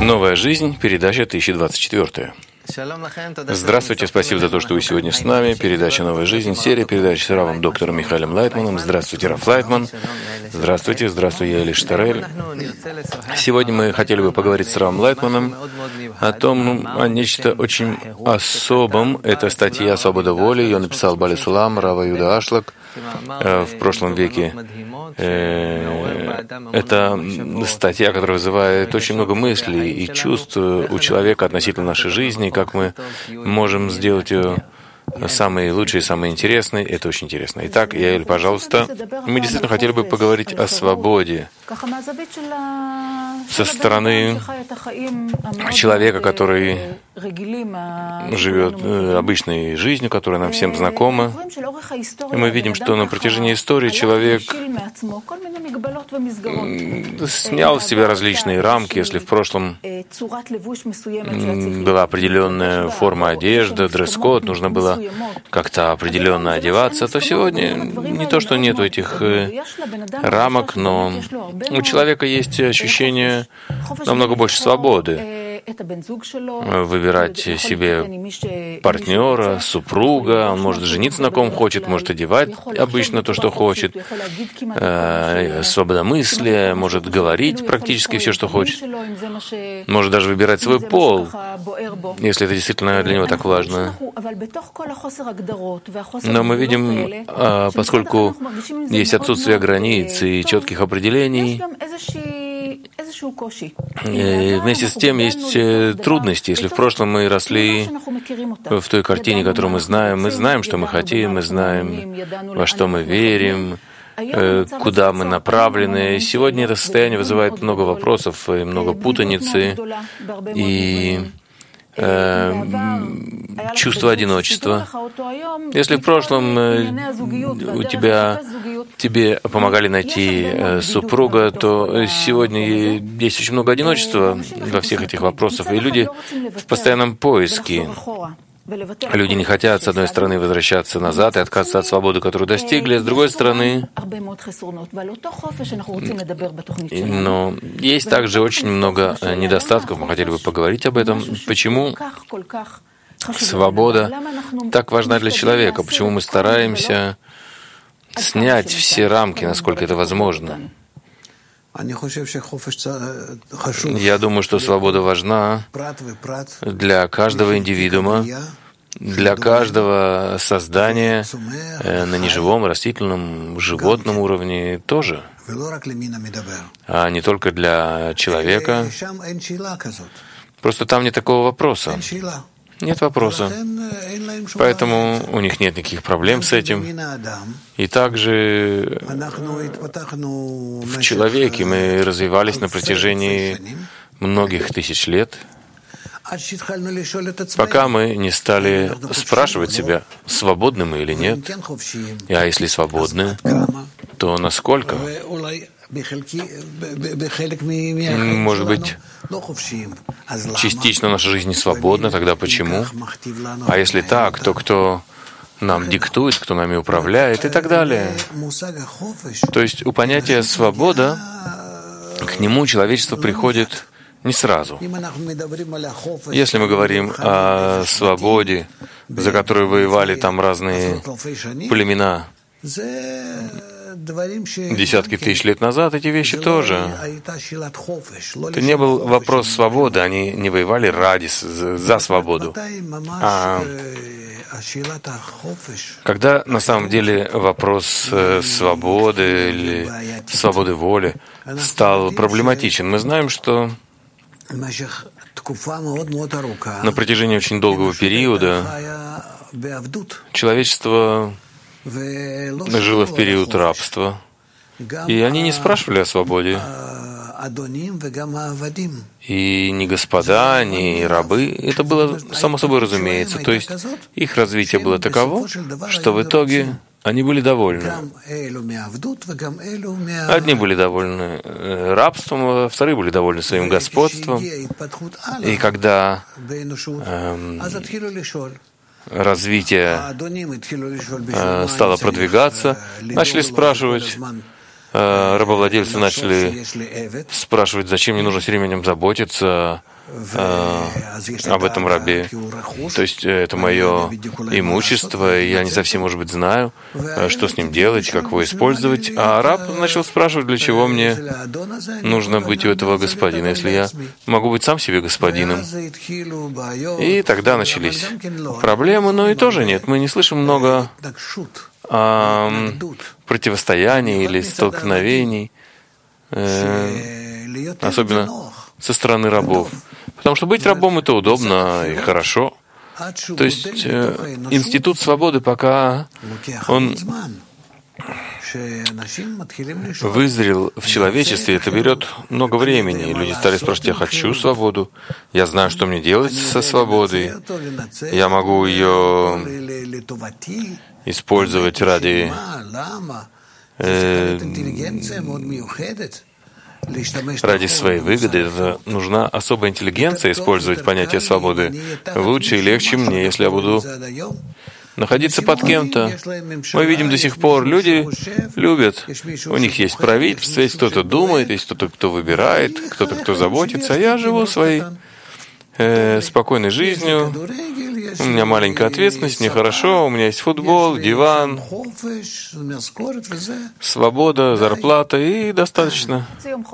Новая жизнь, передача 1024. Здравствуйте, спасибо за то, что вы сегодня с нами. Передача «Новая жизнь», серия передач с Равом доктором Михаилом Лайтманом. Здравствуйте, Рав Лайтман. Здравствуйте, здравствуй, я Эли Штарель. Сегодня мы хотели бы поговорить с Равом Лайтманом о нечто очень особом. Это статья «Свобода воли». Ее написал Бали Сулам, Рав Юда Ашлак в прошлом веке. Это статья, которая вызывает очень много мыслей и чувств у человека относительно нашей жизни, как мы можем сделать ее самые лучшие, самые интересные. Это очень интересно. Итак, Яэль, пожалуйста, мы действительно хотели бы поговорить о свободе со стороны человека, который живет обычной жизнью, которая нам всем знакома. И мы видим, что на протяжении истории человек снял с себя различные рамки. Если в прошлом была определенная форма одежды, дресс-код, нужно было как-то определенно одеваться, то сегодня не то, что нет этих рамок, но у человека есть ощущение намного больше свободы. Выбирать себе партнера, супруга, он может жениться на ком хочет, может одевать обычно то, что хочет, свободомыслие, может говорить практически все, что хочет, может даже выбирать свой пол, если это действительно для него так важно. Но мы видим, поскольку есть отсутствие границ и четких определений, и вместе с тем есть трудности. Если в прошлом мы росли в той картине, которую мы знаем, что мы хотим, мы знаем, во что мы верим, куда мы направлены. Сегодня это состояние вызывает много вопросов и много путаницы и чувство одиночества. Если в прошлом тебе помогали найти супруга, то сегодня есть очень много одиночества во всех этих вопросах, и люди в постоянном поиске. Люди не хотят, с одной стороны, возвращаться назад и отказываться от свободы, которую достигли, а с другой стороны, но есть также очень много недостатков, мы хотели бы поговорить об этом. Почему свобода так важна для человека? Почему мы стараемся снять все рамки, насколько это возможно? Я думаю, что свобода важна для каждого индивидуума, для каждого создания на неживом, растительном, животном уровне тоже, а не только для человека. Просто там нет такого вопроса. Нет вопроса. Поэтому у них нет никаких проблем с этим. И также в человеке мы развивались на протяжении многих тысяч лет, пока мы не стали спрашивать себя, свободны мы или нет. А если свободны, то насколько? Может быть, частично наша жизнь не свободна, тогда почему? А если так, то кто нам диктует, кто нами управляет и так далее? То есть у понятия «свобода» к нему человечество приходит не сразу. Если мы говорим о свободе, за которую воевали там разные племена, десятки тысяч лет назад, эти вещи тоже. Это не был вопрос свободы, они не воевали за свободу. А когда на самом деле вопрос свободы или свободы воли стал проблематичен, мы знаем, что на протяжении очень долгого периода человечество жило в период рабства, и они не спрашивали о свободе. И ни господа, ни рабы, это было само собой разумеется. То есть их развитие было таково, что в итоге они были довольны. Одни были довольны рабством, а вторые были довольны своим господством. И когда развитие стало продвигаться, начали спрашивать, рабовладельцы начали спрашивать, зачем мне нужно все время о нем заботиться, об этом рабе. То есть это мое имущество, и я не совсем, может быть, знаю, что с ним делать, как его использовать. А раб начал спрашивать, для чего мне нужно быть у этого господина, если я могу быть сам себе господином. И тогда начались проблемы, но и тоже нет. Мы не слышим много противостояний или столкновений, особенно со стороны рабов. Потому что быть рабом — это удобно и хорошо. То есть институт свободы, пока он вызрел в человечестве, это берет много времени. Люди стали спрашивать: я хочу свободу, я знаю, что мне делать со свободой, я могу ее использовать ради своей выгоды. Это нужна особая интеллигенция использовать понятие свободы. Лучше и легче мне, если я буду находиться под кем-то. Мы видим до сих пор, люди любят. У них есть правительство, есть кто-то думает, есть кто-то, кто выбирает, кто-то, кто заботится. А я живу своей спокойной жизнью. У меня маленькая ответственность, мне хорошо, у меня есть футбол, диван, свобода, зарплата и достаточно.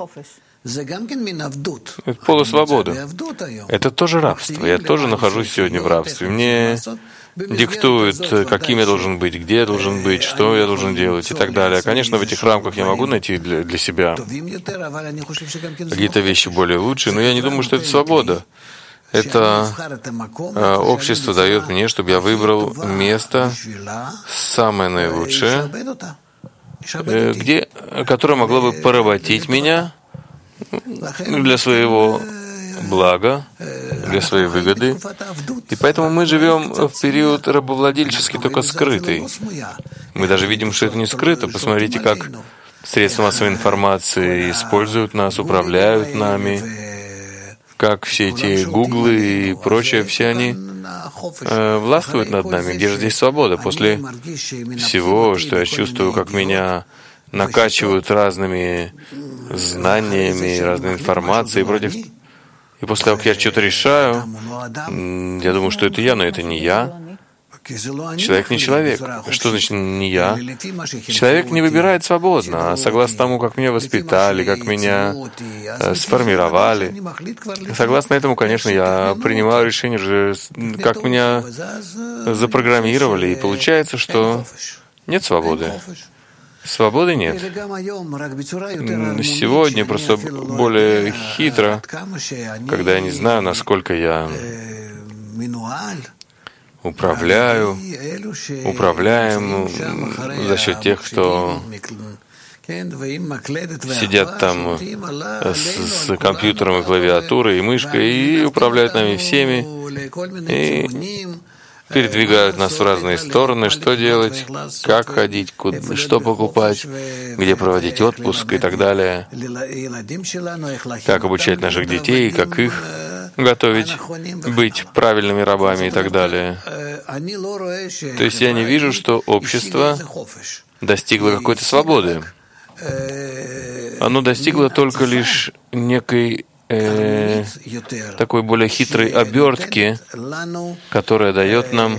Это полусвобода. Это тоже рабство. Я тоже нахожусь сегодня в рабстве. Мне диктуют, каким я должен быть, где я должен быть, что я должен делать и так далее. Конечно, в этих рамках я могу найти для себя какие-то вещи более лучшие, но я не думаю, что это свобода. Это общество дает мне, чтобы я выбрал место самое наилучшее, которое могло бы поработить меня для своего блага, для своей выгоды. И поэтому мы живем в период рабовладельческий, только скрытый. Мы даже видим, что это не скрыто. Посмотрите, как средства массовой информации используют нас, управляют нами, как все эти гуглы и прочее, все они властвуют над нами. Где же здесь свобода? После всего, что я чувствую, как меня накачивают разными знаниями, разной информацией против. И после того, как я что-то решаю, я думаю, что это я, но это не я. Человек не человек. Что значит не я? Человек не выбирает свободно, а согласно тому, как меня воспитали, как меня сформировали. Согласно этому, конечно, я принимаю решение же, как меня запрограммировали. И получается, что нет свободы. Свободы нет. Сегодня просто более хитро, когда я не знаю, насколько я управляем за счет тех, кто сидят там с компьютером и клавиатурой и мышкой и управляют нами всеми, и передвигают нас в разные стороны, что делать, как ходить, что покупать, где проводить отпуск и так далее, как обучать наших детей, как их готовить, быть правильными рабами и так далее. То есть я не вижу, что общество достигло какой-то свободы. Оно достигло только лишь некой такой более хитрой обертки, которая дает нам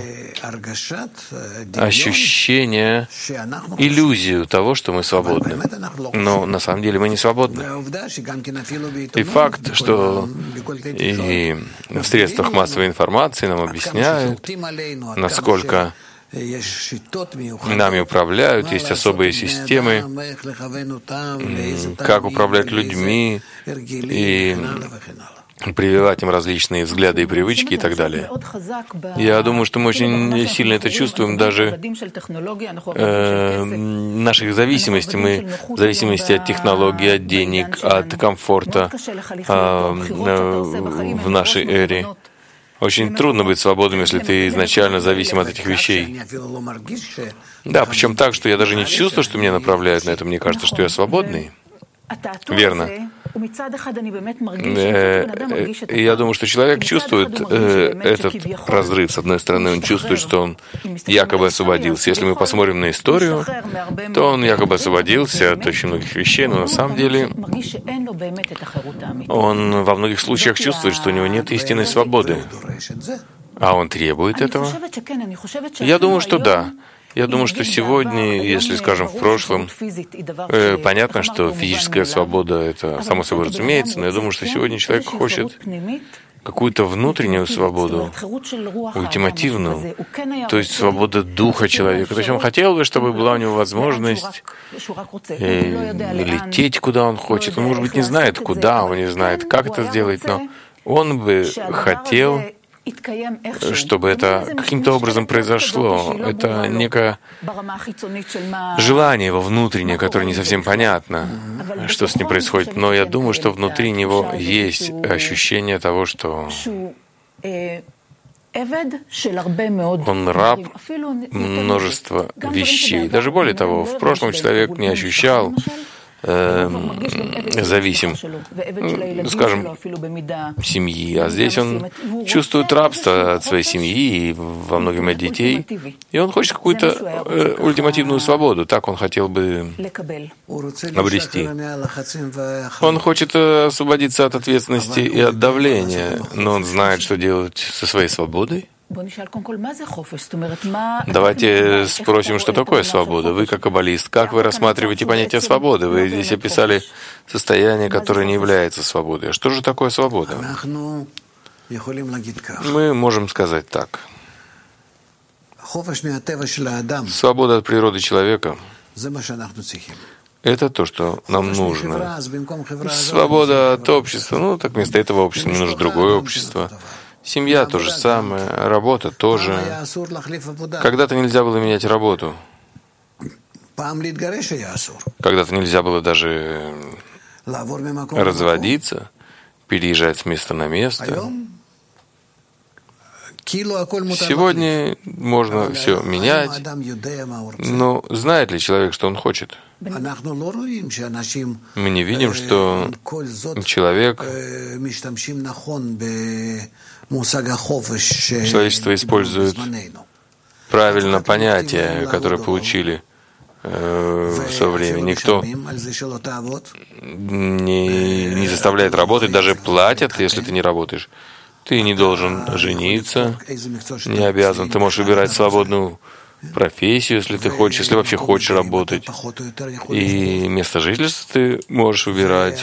ощущение, иллюзию того, что мы свободны. Но на самом деле мы не свободны. И факт, что и в средствах массовой информации нам объясняют, насколько нами управляют, есть особые системы, как управлять людьми и прививать им различные взгляды и привычки и так далее. Я думаю, что мы очень сильно это чувствуем даже наших зависимостей. Мы в зависимости от технологий, от денег, от комфорта в нашей эре. Очень трудно быть свободным, если ты изначально зависим от этих вещей. Да, причем так, что я даже не чувствую, что меня направляют на это. Мне кажется, что я свободный. Верно. Я думаю, что человек чувствует этот разрыв. С одной стороны, он чувствует, что он якобы освободился. Если мы посмотрим на историю, то он якобы освободился от очень многих вещей, но на самом деле он во многих случаях чувствует, что у него нет истинной свободы. А он требует этого? Я думаю, что да. Я думаю, что сегодня, если, скажем, в прошлом, понятно, что физическая свобода — это само собой разумеется, но я думаю, что сегодня человек хочет какую-то внутреннюю свободу, ультимативную, то есть свобода духа человека. То есть он хотел бы, чтобы была у него возможность лететь, куда он хочет. Он, может быть, не знает, куда, он не знает, как это сделать, но он бы хотел, чтобы это каким-то образом произошло. Это некое желание его внутреннее, которое не совсем понятно, что с ним происходит. Но я думаю, что внутри него есть ощущение того, что он раб множества вещей. Даже более того, в прошлом человек не ощущал зависим, скажем, семьи, а здесь он чувствует рабство от своей семьи и во многом от детей, и он хочет какую-то ультимативную свободу, так он хотел бы обрести. Он хочет освободиться от ответственности и от давления, но он знает, что делать со своей свободой. Давайте спросим, что такое свобода. Вы, как каббалист, как вы рассматриваете понятие свободы? Вы здесь описали состояние, которое не является свободой. А что же такое свобода? Мы можем сказать так. Свобода от природы человека — это то, что нам нужно. Свобода от общества. Так вместо этого общества мне нужно другое общество. Семья — то же самое, работа тоже. Когда-то нельзя было менять работу. Когда-то нельзя было даже разводиться, переезжать с места на место. Сегодня можно все менять, но знает ли человек, что он хочет? Мы не видим, что человек, человечество использует правильно понятия, которые получили в свое время. Никто не заставляет работать, даже платят, если ты не работаешь. Ты не должен жениться, не обязан. Ты можешь выбирать свободную профессию, если ты хочешь, если вообще хочешь работать. И место жительства ты можешь выбирать.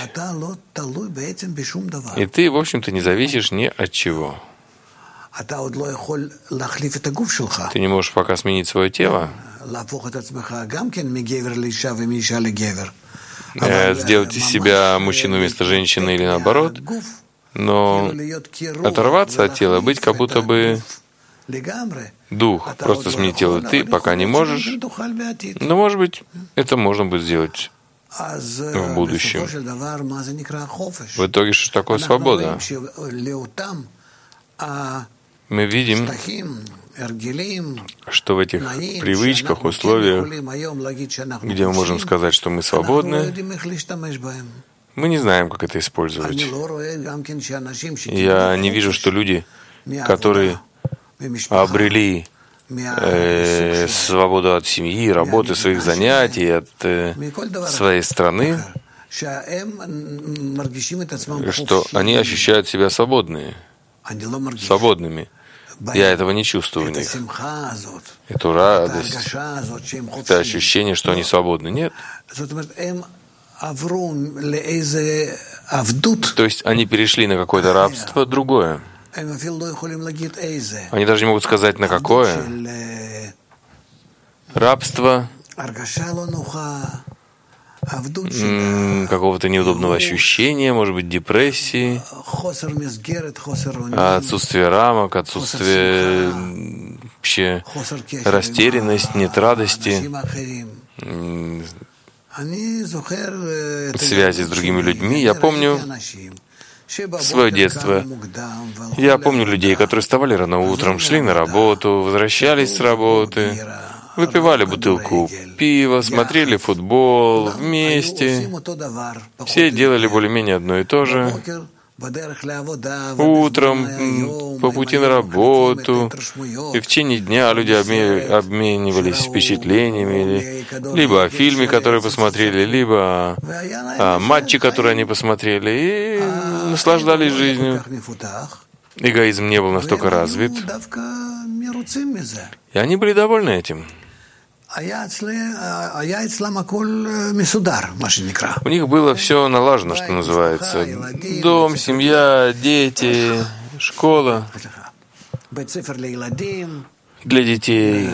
И ты, в общем-то, не зависишь ни от чего. Ты не можешь пока сменить свое тело, сделать из себя мужчину вместо женщины или наоборот, но оторваться от тела, быть как будто бы дух, просто сменить тело ты пока не можешь, но, может быть, это можно будет сделать в будущем. В итоге, что такое свобода? Мы видим, что в этих привычках, условиях, где мы можем сказать, что мы свободны, мы не знаем, как это использовать. Я не вижу, что люди, которые обрели свободу от семьи, работы, своих занятий, от своей страны, что они ощущают себя свободными. Я этого не чувствую в них. Эту радость, это ощущение, что они свободны. Нет. То есть они перешли на какое-то рабство другое. Они даже не могут сказать, на какое. Рабство какого-то неудобного ощущения, может быть, депрессии, отсутствие рамок, отсутствие вообще растерянность, нет радости, связи с другими людьми. Я помню свое детство. Я помню людей, которые вставали рано утром, шли на работу, возвращались с работы, выпивали бутылку пива, смотрели футбол вместе. Все делали более-менее одно и то же. Утром, по пути на работу, и в течение дня люди обменивались впечатлениями, либо о фильме, который посмотрели, либо о матче, который они посмотрели, и наслаждались жизнью. Эгоизм не был настолько развит, и они были довольны этим. У них было все налажено, что называется. Дом, семья, дети, школа для детей.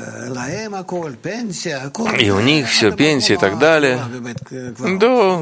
И у них все, пенсия и так далее. До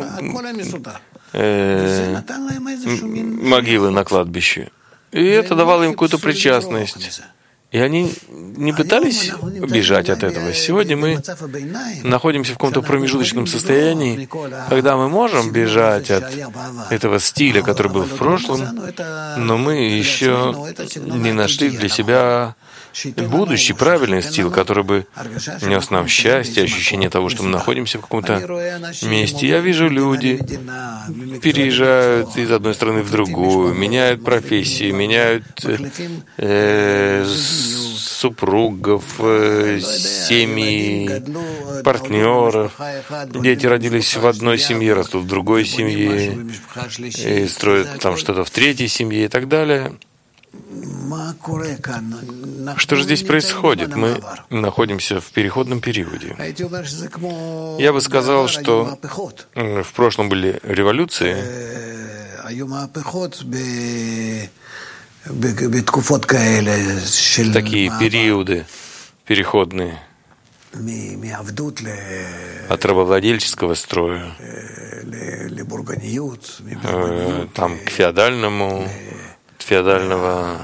могилы на кладбище. И это давало им какую-то причастность. И они не пытались бежать от этого. Сегодня мы находимся в каком-то промежуточном состоянии, когда мы можем бежать от этого стиля, который был в прошлом, но мы еще не нашли для себя будущий правильный стиль, который бы нес нам счастье, ощущение того, что мы находимся в каком-то месте. Я вижу, люди переезжают из одной страны в другую, меняют профессии, меняют супругов, семьи, партнеров. Дети родились в одной семье, растут в другой семье, и строят там что-то в третьей семье и так далее. Что же здесь происходит? Мы находимся в переходном периоде. Я бы сказал, что в прошлом были революции, такие периоды переходные от рабовладельческого строя там, к феодального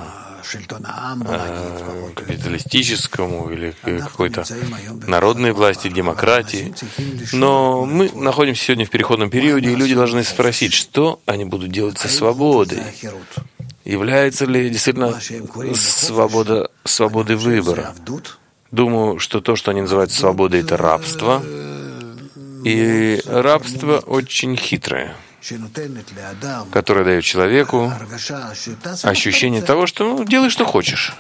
капиталистическому или какой-то народной власти, демократии. Но мы находимся сегодня в переходном периоде, и люди должны спросить, что они будут делать со свободой. Является ли действительно свободой выбора? Думаю, что то, что они называют свободой, это рабство. И рабство очень хитрое, которое дает человеку ощущение того, что делай, что хочешь.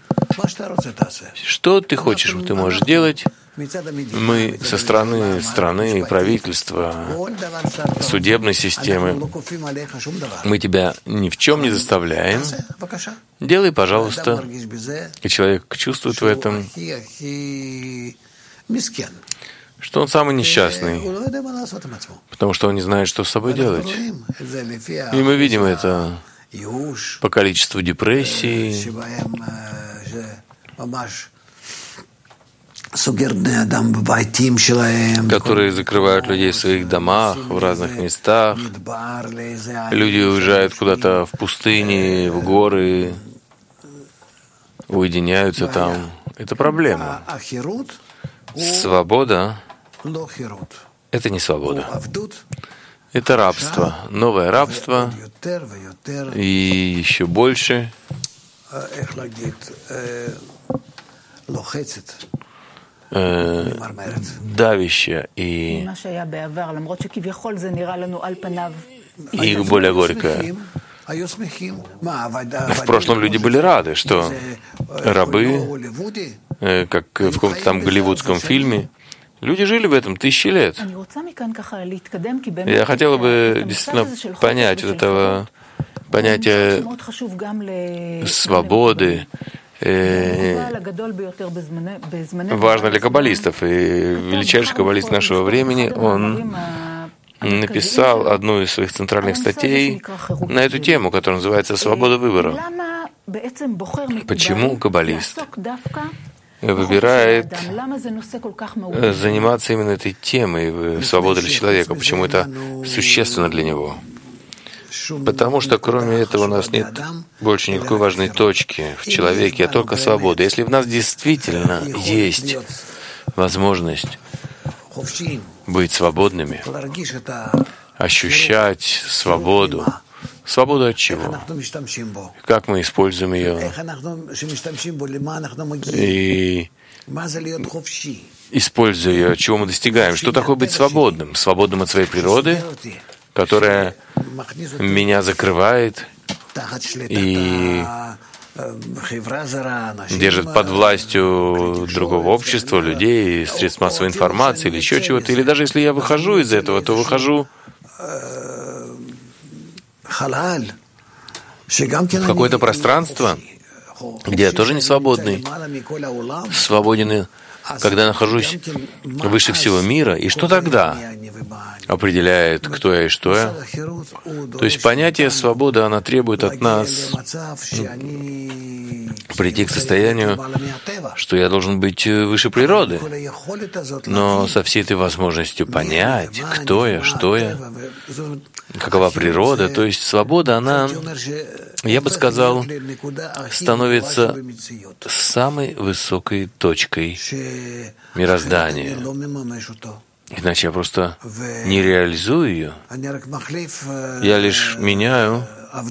Что ты хочешь, ты можешь делать. Мы со стороны страны, правительства, судебной системы, мы тебя ни в чем не заставляем. Делай, пожалуйста. И человек чувствует в этом, что он самый несчастный, потому что он не знает, что с собой делать. И мы видим это по количеству депрессий, которые закрывают людей в своих домах, в разных местах. Люди уезжают куда-то в пустыни, в горы, уединяются там. Это проблема. Свобода — это не свобода. Это рабство, новое рабство, и еще больше давящее и более горькое. В прошлом люди были рады, что рабы, как в каком-то там голливудском фильме, люди жили в этом 1000 лет. Я хотела бы действительно понять вот этого понятия свободы, важно для каббалистов. И величайший каббалист нашего времени, он написал одну из своих центральных статей на эту тему, которая называется «Свобода выбора». Почему каббалист выбирает заниматься именно этой темой свободы для человека? Почему это существенно для него? Потому что кроме этого у нас нет больше никакой важной точки в человеке, а только свобода. Если в нас действительно есть возможность быть свободными, ощущать свободу. Свободу от чего? Как мы используем ее? И используя ее, чего мы достигаем? Что такое быть свободным? Свободным от своей природы, которая меня закрывает и держит под властью другого общества, людей, средств массовой информации или еще чего-то. Или даже если я выхожу из этого, то выхожу в какое-то пространство, где я тоже не свободный, свободен, когда я нахожусь выше всего мира. И что тогда определяет, кто я и что я? То есть понятие свободы, она требует от нас прийти к состоянию, что я должен быть выше природы, но со всей этой возможностью понять, кто я, что я, какова природа. То есть свобода, она, я бы сказал, становится самой высокой точкой мироздания. Иначе я просто не реализую ее. Я лишь меняю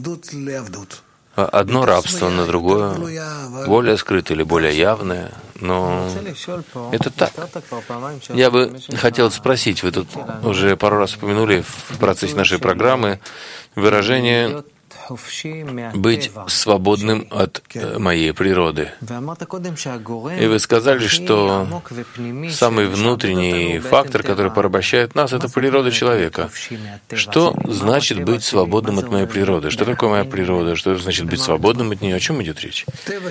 одно рабство на другое, более скрытое или более явное, но это так. Я бы хотел спросить, вы тут уже пару раз упомянули в процессе нашей программы выражение «быть свободным от моей природы». И вы сказали, что самый внутренний фактор, который порабощает нас, это природа человека. Что значит быть свободным от моей природы? Что такое моя природа? Что значит быть свободным от нее? О чем идет речь?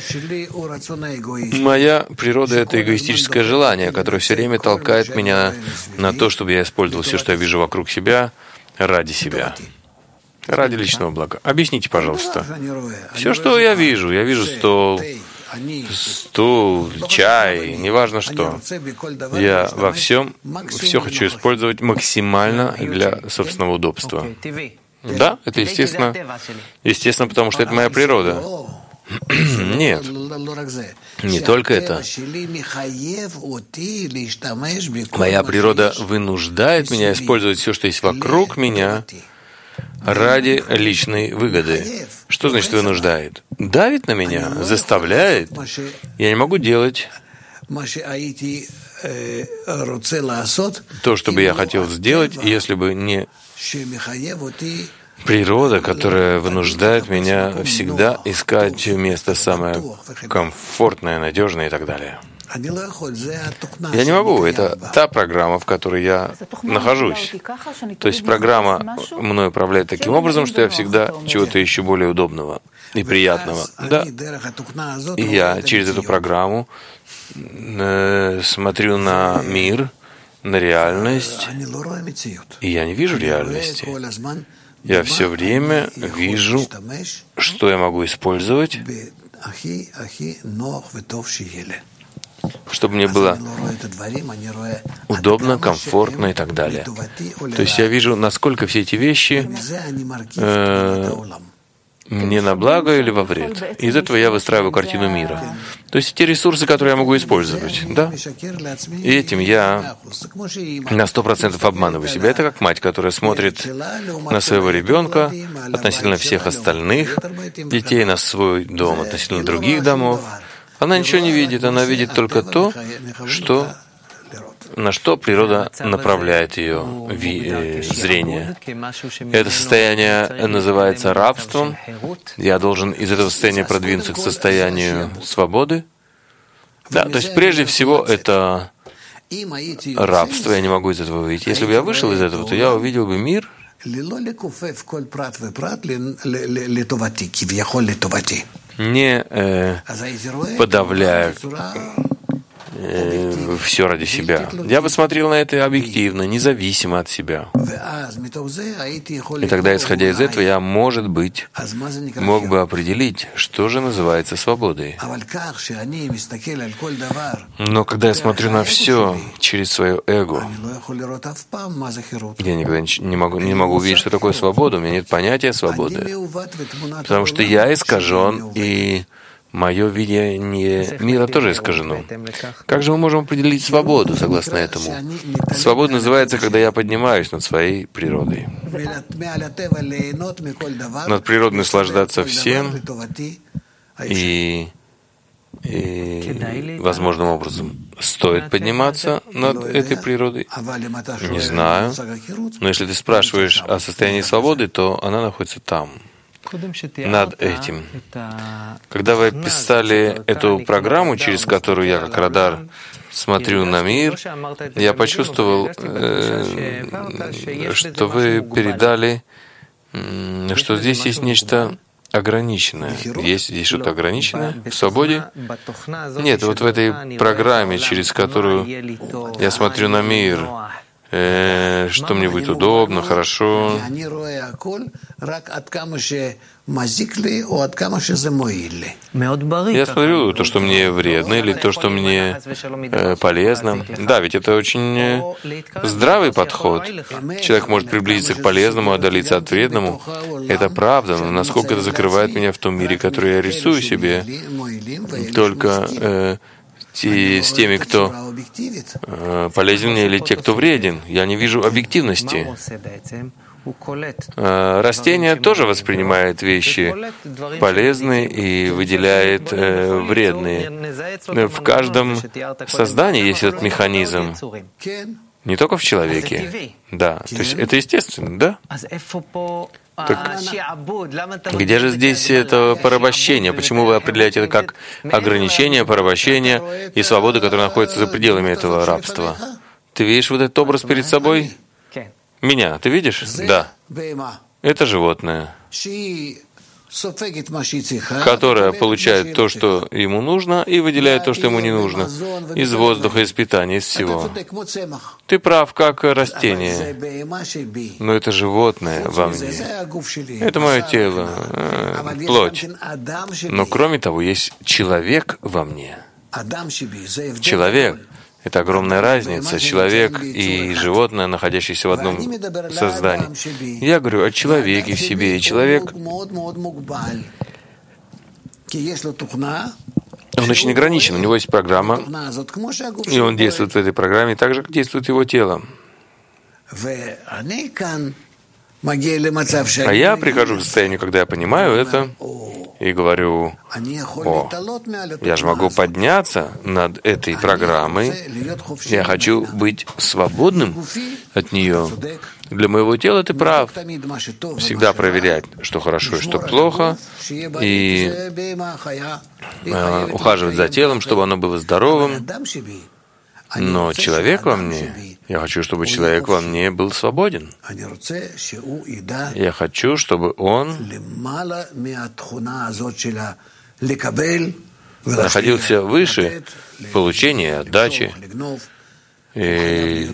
Моя природа — это эгоистическое желание, которое все время толкает меня на то, чтобы я использовал все, что я вижу вокруг себя, ради себя. Ради личного блага. Объясните, пожалуйста. Все, что я вижу стул, чай, неважно что. Я во всем все хочу использовать максимально для собственного удобства. Да, это естественно. Естественно, потому что это моя природа. Нет, не только это. Моя природа вынуждает меня использовать все, что есть вокруг меня, ради личной выгоды. Что значит вынуждает? Давит на меня, заставляет. Я не могу делать то, что бы я хотел сделать, если бы не природа, которая вынуждает меня всегда искать место самое комфортное, надежное и так далее. Я не могу. Это та программа, в которой я нахожусь. То есть программа мной управляет таким образом, что я всегда чего-то ищу более удобного и приятного. Да. И я через эту программу смотрю на мир, на реальность, и я не вижу реальности. Я все время вижу, что я могу использовать, чтобы мне было удобно, комфортно и так далее. То есть я вижу, насколько все эти вещи мне на благо или во вред. Из этого я выстраиваю картину мира. То есть те ресурсы, которые я могу использовать. Да? И этим я на 100% обманываю себя. Это как мать, которая смотрит на своего ребенка относительно всех остальных детей, на свой дом относительно других домов. Она ничего не видит, она видит только то, на что природа направляет ее зрение. Это состояние называется рабством. Я должен из этого состояния продвинуться к состоянию свободы. Да, то есть прежде всего это рабство, я не могу из этого выйти. Если бы я вышел из этого, то я увидел бы мир, не подавляя все ради себя. Я бы смотрел на это объективно, независимо от себя. И тогда, исходя из этого, я, может быть, мог бы определить, что же называется свободой. Но когда я смотрю на все через свое эго, я никогда не могу увидеть, что такое свобода. У меня нет понятия свободы. Потому что я искажен, и мое видение мира тоже искажено. Как же мы можем определить свободу, согласно этому? Свобода называется, когда я поднимаюсь над своей природой. Над природой наслаждаться всем и И возможным образом стоит подниматься над этой природой? Не знаю. Но если ты спрашиваешь о состоянии свободы, то она находится там, над этим. Когда вы описали эту программу, через которую я, как радар, смотрю на мир, я почувствовал, что вы передали, что здесь есть нечто ограниченное. Есть здесь что-то ограниченное в свободе? Нет, вот в этой программе, через которую я смотрю на мир, что мне будет удобно, хорошо. Я смотрю то, что мне вредно, или то, что мне полезно. Да, ведь это очень здравый подход. Человек может приблизиться к полезному, отдалиться от вредному. Это правда, но насколько это закрывает меня в том мире, который я рисую себе, только с теми, кто полезен мне, или те, кто вреден. Я не вижу объективности. Растение тоже воспринимает вещи полезные и выделяет вредные. В каждом создании есть этот механизм. Не только в человеке. Да, то есть это естественно, да? Так где же здесь это порабощение? Почему вы определяете это как ограничение, порабощение и свободу, которая находится за пределами этого рабства? Ты видишь вот этот образ перед собой? Меня, ты видишь? Да. Это животное, которое получает то, что ему нужно, и выделяет то, что ему не нужно, из воздуха, из питания, из всего. Ты прав, как растение, но это животное во мне. Это мое тело, плоть. Но кроме того, есть человек во мне. Человек. Это огромная разница. Человек и животное, находящиеся в одном создании. Я говорю о человеке в себе. И человек, он очень ограничен. У него есть программа, и он действует в этой программе так же, как действует его тело. А я прихожу к состоянию, когда я понимаю это, и говорю: о, я же могу подняться над этой программой, я хочу быть свободным от нее. Для моего тела ты прав. Всегда проверять, что хорошо и что плохо, и ухаживать за телом, чтобы оно было здоровым. Но человек во мне, я хочу, чтобы человек во мне был свободен. Я хочу, чтобы он находился выше получения, отдачи. И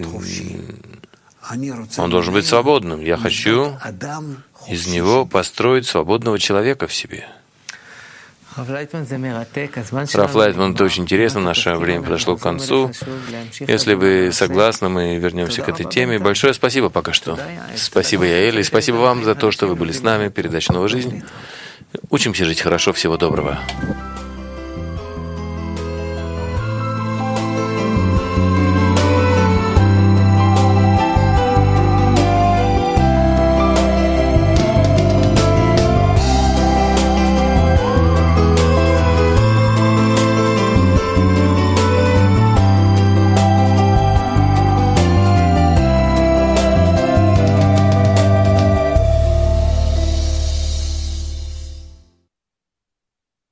он должен быть свободным. Я хочу из него построить свободного человека в себе. Раф Лайтман, это очень интересно, наше время подошло к концу. Если вы согласны, мы вернемся к этой теме. Большое спасибо пока что. Спасибо, Яэль, и спасибо вам за то, что вы были с нами. Передача «Новая жизнь». Учимся жить хорошо. Всего доброго.